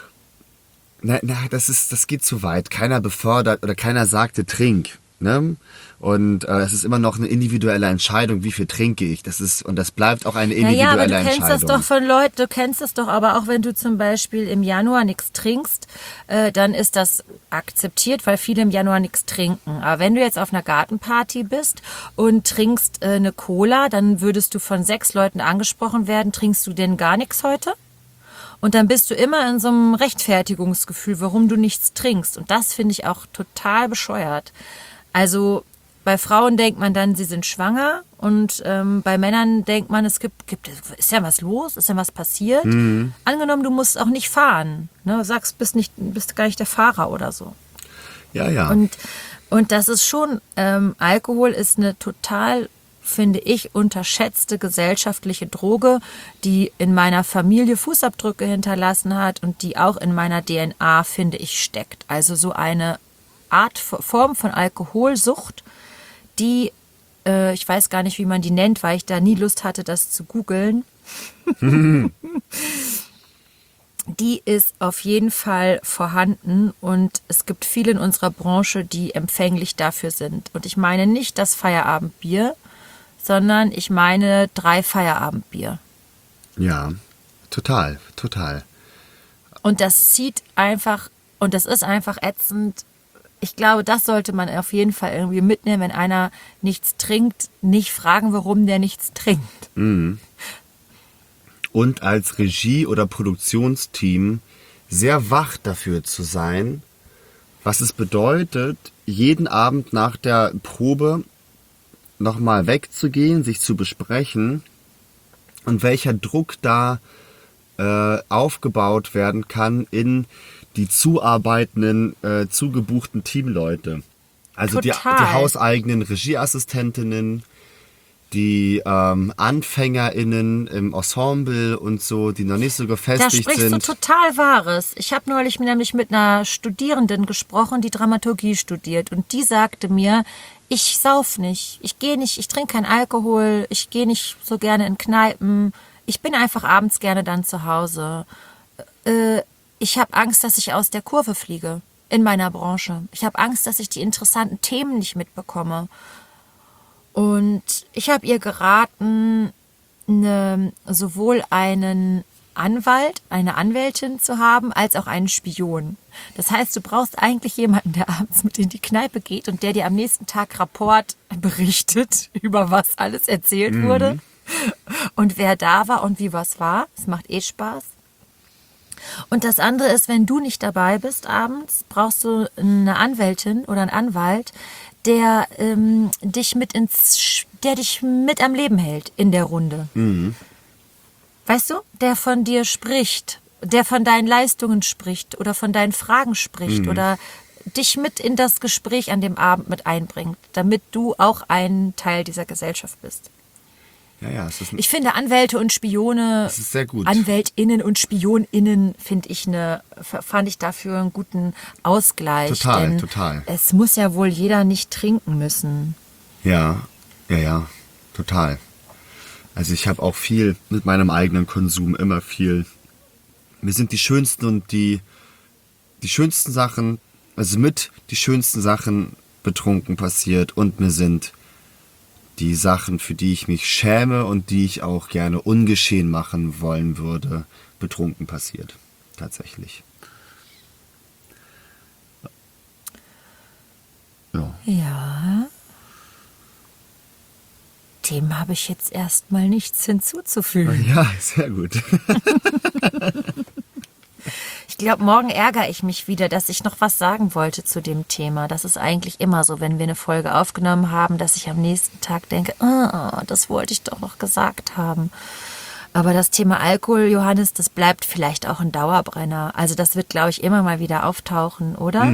Das geht zu weit. Keiner befördert oder keiner sagte trink. Ne? Und es ist immer noch eine individuelle Entscheidung, wie viel trinke ich. Und das bleibt auch eine individuelle Entscheidung. Ja, aber du kennst das doch von Leuten, du kennst das doch aber auch, wenn du zum Beispiel im Januar nichts trinkst, dann ist das akzeptiert, weil viele im Januar nichts trinken. Aber wenn du jetzt auf einer Gartenparty bist und trinkst eine Cola, dann würdest du von 6 Leuten angesprochen werden, trinkst du denn gar nichts heute? Und dann bist du immer in so einem Rechtfertigungsgefühl, warum du nichts trinkst. Und das finde ich auch total bescheuert. Also bei Frauen denkt man dann, sie sind schwanger und bei Männern denkt man, ist ja was los, ist ja was passiert. Mhm. Angenommen, du musst auch nicht fahren, ne? Sagst, bist gar nicht der Fahrer oder so. Ja. Und das ist schon, Alkohol ist eine total, finde ich, unterschätzte gesellschaftliche Droge, die in meiner Familie Fußabdrücke hinterlassen hat und die auch in meiner DNA, finde ich, steckt. Also so eine Form von Alkoholsucht, die, ich weiß gar nicht, wie man die nennt, weil ich da nie Lust hatte, das zu googeln. Die ist auf jeden Fall vorhanden und es gibt viele in unserer Branche, die empfänglich dafür sind. Und ich meine nicht das Feierabendbier, sondern ich meine 3 Feierabendbier. Ja, total. Und das zieht einfach, und das ist einfach ätzend. Ich glaube, das sollte man auf jeden Fall irgendwie mitnehmen, wenn einer nichts trinkt, nicht fragen, warum der nichts trinkt. Mhm. Und als Regie- oder Produktionsteam sehr wach dafür zu sein, was es bedeutet, jeden Abend nach der Probe nochmal wegzugehen, sich zu besprechen und welcher Druck da aufgebaut werden kann in die zuarbeitenden, zugebuchten Teamleute. Also die hauseigenen Regieassistentinnen, die AnfängerInnen im Ensemble und so, die noch nicht so gefestigt sind. Da sprichst du total Wahres. Ich habe neulich nämlich mit einer Studierenden gesprochen, die Dramaturgie studiert. Und die sagte mir, ich sauf nicht, ich gehe nicht, ich trinke keinen Alkohol, ich gehe nicht so gerne in Kneipen. Ich bin einfach abends gerne dann zu Hause. Ich habe Angst, dass ich aus der Kurve fliege in meiner Branche. Ich habe Angst, dass ich die interessanten Themen nicht mitbekomme. Und ich habe ihr geraten, sowohl einen Anwalt, eine Anwältin zu haben, als auch einen Spion. Das heißt, du brauchst eigentlich jemanden, der abends mit in die Kneipe geht und der dir am nächsten Tag Rapport berichtet, über was alles erzählt wurde und wer da war und wie was war. Das macht Spaß. Und das andere ist, wenn du nicht dabei bist abends, brauchst du eine Anwältin oder einen Anwalt, der dich mit am Leben hält in der Runde. Mhm. Weißt du, der von dir spricht, der von deinen Leistungen spricht oder von deinen Fragen spricht oder dich mit in das Gespräch an dem Abend mit einbringt, damit du auch ein Teil dieser Gesellschaft bist. Ja, ich finde Anwälte und Spione, das ist sehr gut. AnwältInnen und SpionInnen fand ich dafür einen guten Ausgleich. Total. Es muss ja wohl jeder nicht trinken müssen. Ja, total. Also ich habe auch viel mit meinem eigenen Konsum, immer viel. Mir sind die schönsten und die schönsten Sachen, also mit die schönsten Sachen betrunken passiert und mir sind die Sachen, für die ich mich schäme und die ich auch gerne ungeschehen machen wollen würde, betrunken passiert. Tatsächlich. Ja. Dem habe ich jetzt erstmal nichts hinzuzufügen. Ja, sehr gut. Ich glaube, morgen ärgere ich mich wieder, dass ich noch was sagen wollte zu dem Thema. Das ist eigentlich immer so, wenn wir eine Folge aufgenommen haben, dass ich am nächsten Tag denke, das wollte ich doch noch gesagt haben. Aber das Thema Alkohol, Johannes, das bleibt vielleicht auch ein Dauerbrenner. Also das wird, glaube ich, immer mal wieder auftauchen, oder?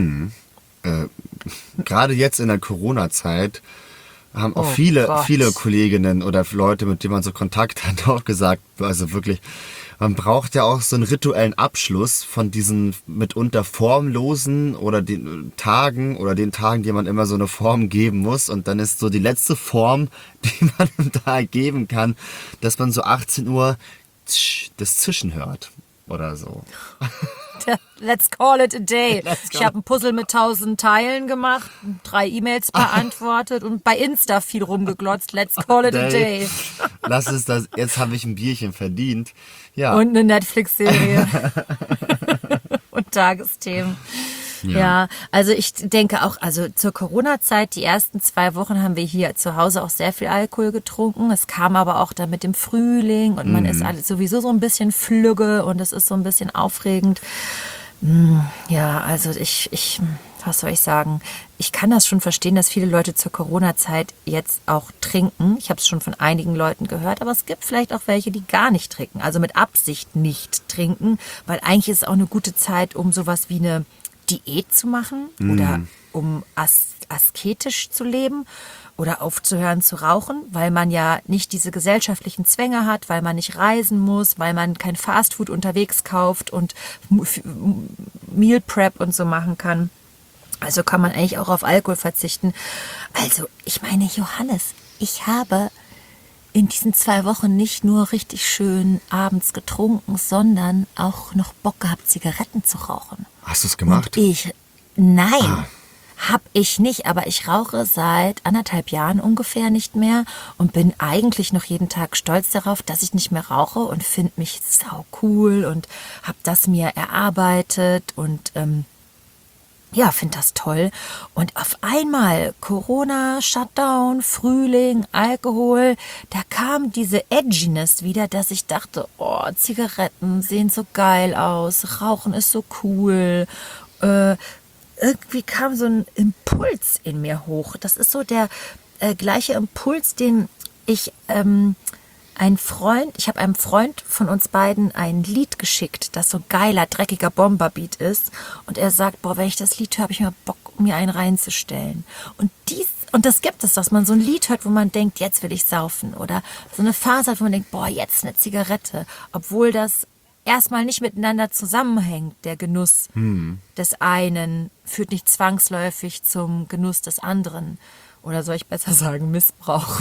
Gerade jetzt in der Corona-Zeit haben auch viele Kolleginnen oder Leute, mit denen man so Kontakt hat, auch gesagt, also wirklich, man braucht ja auch so einen rituellen Abschluss von diesen mitunter formlosen oder den Tagen, die man immer so eine Form geben muss. Und dann ist so die letzte Form, die man da geben kann, dass man so 18 Uhr das Zischen hört oder so. Let's call it a day. Ich habe ein Puzzle mit 1000 Teilen gemacht, 3 E-Mails beantwortet und bei Insta viel rumgeglotzt. Let's call it a day. Lass es das. Jetzt habe ich ein Bierchen verdient. Ja. Und eine Netflix-Serie. Und Tagesthemen. Ja, also ich denke auch, also zur Corona-Zeit, die ersten 2 Wochen haben wir hier zu Hause auch sehr viel Alkohol getrunken. Es kam aber auch dann mit dem Frühling und man ist alles sowieso so ein bisschen flügge und es ist so ein bisschen aufregend. Ja, also was soll ich sagen? Ich kann das schon verstehen, dass viele Leute zur Corona-Zeit jetzt auch trinken. Ich habe es schon von einigen Leuten gehört, aber es gibt vielleicht auch welche, die gar nicht trinken, also mit Absicht nicht trinken, weil eigentlich ist es auch eine gute Zeit, um sowas wie eine Diät zu machen oder um asketisch zu leben oder aufzuhören zu rauchen, weil man ja nicht diese gesellschaftlichen Zwänge hat, weil man nicht reisen muss, weil man kein Fastfood unterwegs kauft und Meal Prep und so machen kann. Also kann man eigentlich auch auf Alkohol verzichten. Also, ich meine, Johannes, ich habe in diesen 2 Wochen nicht nur richtig schön abends getrunken, sondern auch noch Bock gehabt, Zigaretten zu rauchen. Hast du es gemacht? Nein, hab ich nicht, aber ich rauche seit 1,5 Jahren ungefähr nicht mehr und bin eigentlich noch jeden Tag stolz darauf, dass ich nicht mehr rauche und finde mich sau cool und habe das mir erarbeitet und ja, finde das toll. Und auf einmal Corona, Shutdown, Frühling, Alkohol, da kam diese Edginess wieder, dass ich dachte, oh, Zigaretten sehen so geil aus, Rauchen ist so cool. Irgendwie kam so ein Impuls in mir hoch. Das ist so der gleiche Impuls, den ich ich habe einem Freund von uns beiden ein Lied geschickt, das so geiler, dreckiger Bomberbeat ist. Und er sagt, boah, wenn ich das Lied höre, habe ich mal Bock, mir einen reinzustellen. Und das gibt es, dass man so ein Lied hört, wo man denkt, jetzt will ich saufen. Oder so eine Phase hat, wo man denkt, boah, jetzt eine Zigarette. Obwohl das erstmal nicht miteinander zusammenhängt, der Genuss des einen führt nicht zwangsläufig zum Genuss des anderen. Oder soll ich besser sagen, Missbrauch.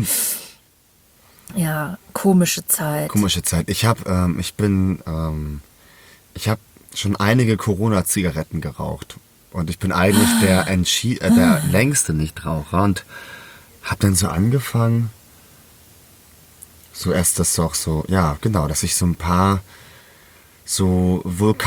Ja, komische Zeit. Komische Zeit. Ich habe schon einige Corona-Zigaretten geraucht. Und ich bin eigentlich der längste Nichtraucher. Und habe dann so angefangen, so erst das auch so, ja, genau, dass ich so ein paar so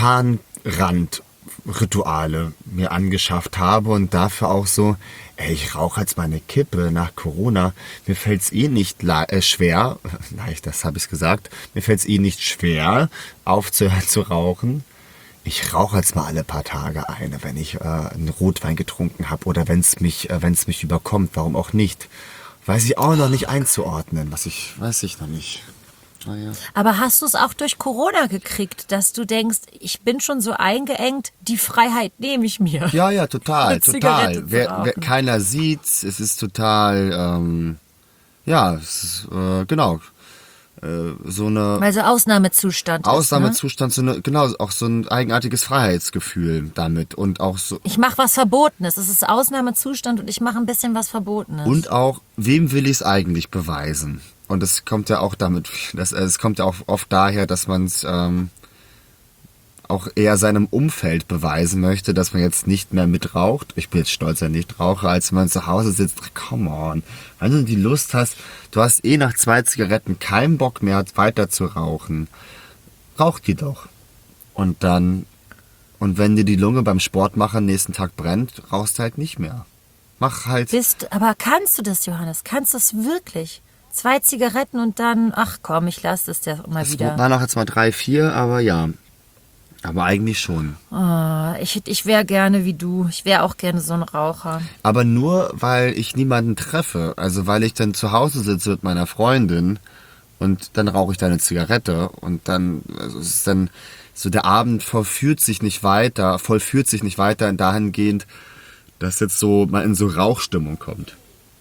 Vulkanrand-Rituale mir angeschafft habe und dafür auch so, ich rauche jetzt mal eine Kippe nach Corona, mir fällt es nicht schwer, das habe ich gesagt, mir fällt es nicht schwer, aufzuhören zu rauchen. Ich rauche jetzt mal alle paar Tage eine, wenn ich einen Rotwein getrunken habe oder wenn es mich überkommt, warum auch nicht. Weiß ich auch noch nicht einzuordnen, weiß ich noch nicht. Ah, ja. Aber hast du es auch durch Corona gekriegt, dass du denkst, ich bin schon so eingeengt, die Freiheit nehme ich mir? Ja, total. Keiner sieht's, es ist total, genau. So eine... Also Ausnahmezustand. Ausnahmezustand, ist, ne? Genau, auch so ein eigenartiges Freiheitsgefühl damit und auch so... Ich mache was Verbotenes, es ist Ausnahmezustand und ich mache ein bisschen was Verbotenes. Und auch, wem will ich es eigentlich beweisen? Und es kommt ja auch es kommt ja auch oft daher, dass man es auch eher seinem Umfeld beweisen möchte, dass man jetzt nicht mehr mitraucht. Ich bin jetzt stolzer Nichtraucher, als man zu Hause sitzt. Come on. Wenn du die Lust hast, du hast nach 2 Zigaretten keinen Bock mehr weiter zu rauchen. Rauch die doch. Und wenn dir die Lunge beim Sport machen nächsten Tag brennt, rauchst du halt nicht mehr. Mach halt. Aber kannst du das, Johannes? Kannst du das wirklich? 2 Zigaretten und dann, ach komm, ich lasse das ja mal Es wieder. waren auch jetzt mal 3, 4, aber ja. Aber eigentlich schon. Oh, ich wäre gerne wie du. Ich wäre auch gerne so ein Raucher. Aber nur, weil ich niemanden treffe. Also weil ich dann zu Hause sitze mit meiner Freundin und dann rauche ich da eine Zigarette und dann, also es ist dann so, der Abend vollführt sich nicht weiter dahingehend, dass jetzt so mal in so Rauchstimmung kommt.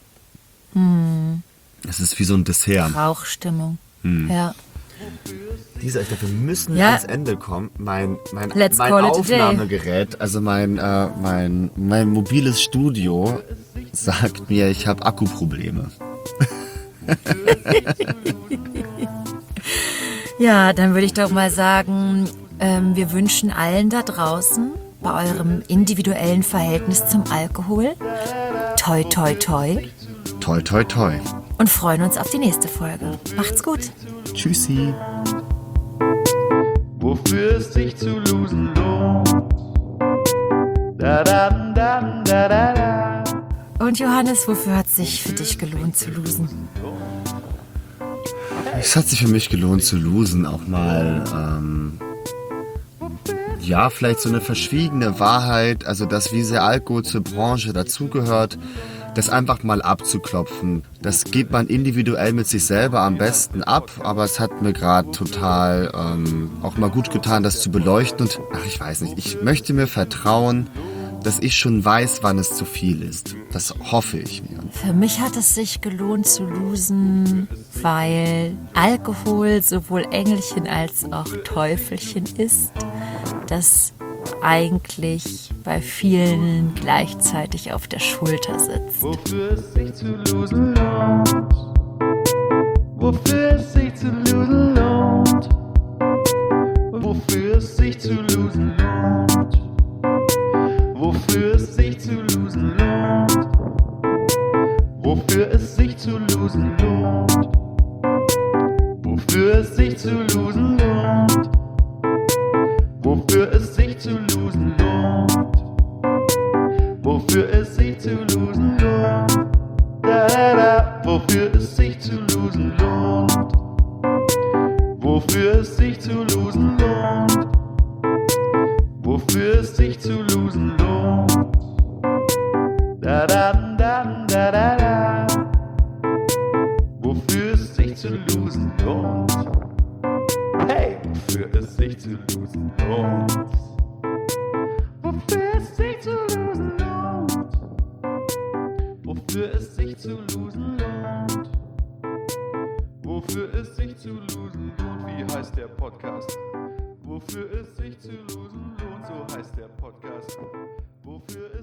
Es ist wie so ein Dessert. Rauchstimmung. Ja. Lisa, ich glaube, wir müssen Ja. ans Ende kommen. Mein Let's call it a day. Aufnahmegerät, also mein mobiles Studio, sagt mir, ich habe Akkuprobleme. Ja, dann würde ich doch mal sagen, wir wünschen allen da draußen bei eurem individuellen Verhältnis zum Alkohol toi toi toi Toi, toi, toi. und freuen uns auf die nächste Folge. Macht's gut. Tschüssi. Wofür es sich zu losen lohnt. Da, da, da, da, da, da. Und Johannes, wofür hat es sich für dich gelohnt zu losen? Es hat sich für mich gelohnt zu losen, auch mal, ja, vielleicht so eine verschwiegene Wahrheit, also dass wie sehr Alkohol zur Branche dazugehört, das einfach mal abzuklopfen. Das geht man individuell mit sich selber am besten ab, aber es hat mir gerade total auch mal gut getan, das zu beleuchten und, ach, ich weiß nicht, ich möchte mir vertrauen, dass ich schon weiß, wann es zu viel ist. Das hoffe ich mir. Für mich hat es sich gelohnt zu losen, weil Alkohol sowohl Engelchen als auch Teufelchen ist, das eigentlich bei vielen gleichzeitig auf der Schulter sitzt. Wofür es sich zu losen lohnt. Wofür es sich zu losen lohnt. Wofür es sich zu losen lohnt. Wofür es sich zu losen lohnt. Wofür es sich zu losen lohnt. Wofür es sich zu losen lohnt. Wofür es sich zu losen lohnt. Wofür es sich zu losen lohnt. Da, da, da. Wofür es sich zu losen lohnt. Wofür es sich zu losen lohnt. Wofür es sich zu losen lohnt. Da, da, da, da, da, da. Wofür es sich zu losen lohnt. Hey, wofür es sich zu losen lohnt. Wofür es sich zu losen lohnt. Wofür es sich zu losen lohnt. Wofür es sich zu losen lohnt. Wie heißt der Podcast? Wofür es sich zu losen lohnt. So heißt der Podcast. Wofür es